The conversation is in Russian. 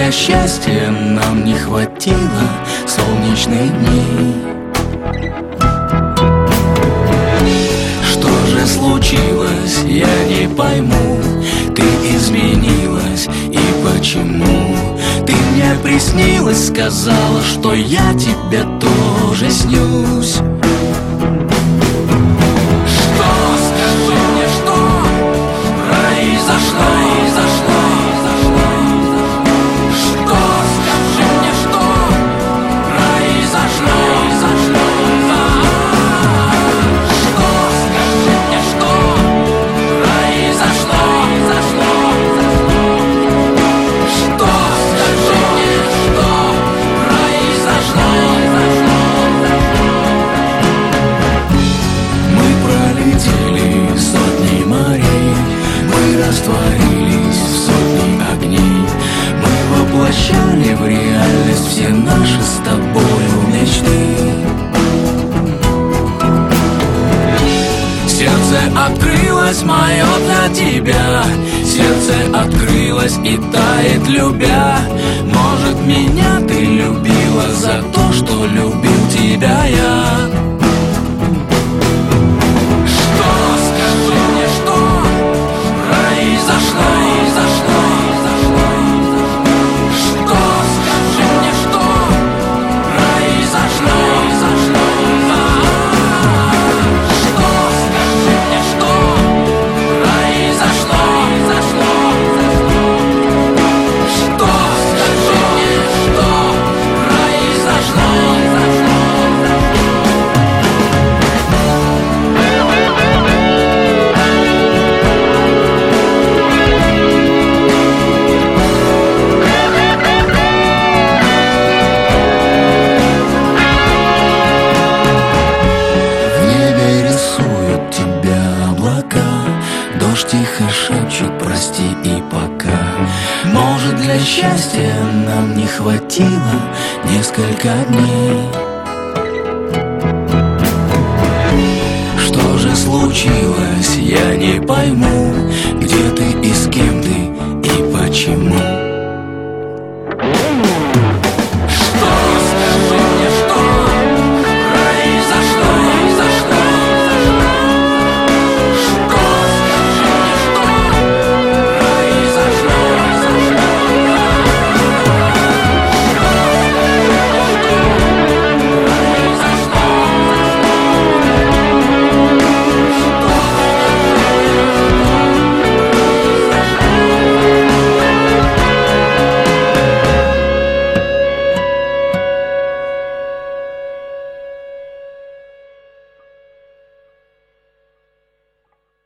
для счастья нам не хватило солнечных дней. Что же случилось, я не пойму. Ты изменилась, и почему? Ты мне приснилась, сказала, что я тебе тоже снюсь. Что, скажи мне, что произошло? Что, скажи мне, что произошло? Что, скажи мне, что произошло? Что, скажи мне, что произошло? Мы пролетели сотни морей, мы растворились в сотни огней. Мы воплощали в реальность все наши с тобою мечты. Сердце открылось мое для тебя, сердце открылось и тает, любя. Может, меня ты любила за то, что любил тебя я. Что, скажи мне, что произошло? Что, скажи мне, что произошло? Что, скажи мне, что произошло? Что, скажи мне, что произошло? В небе рисуют тебя облака, дождь тихо шепчет прости и пока. Может, для счастья нам не хватило несколько дней. Что же случилось, я не пойму, где ты и с кем ты и почему?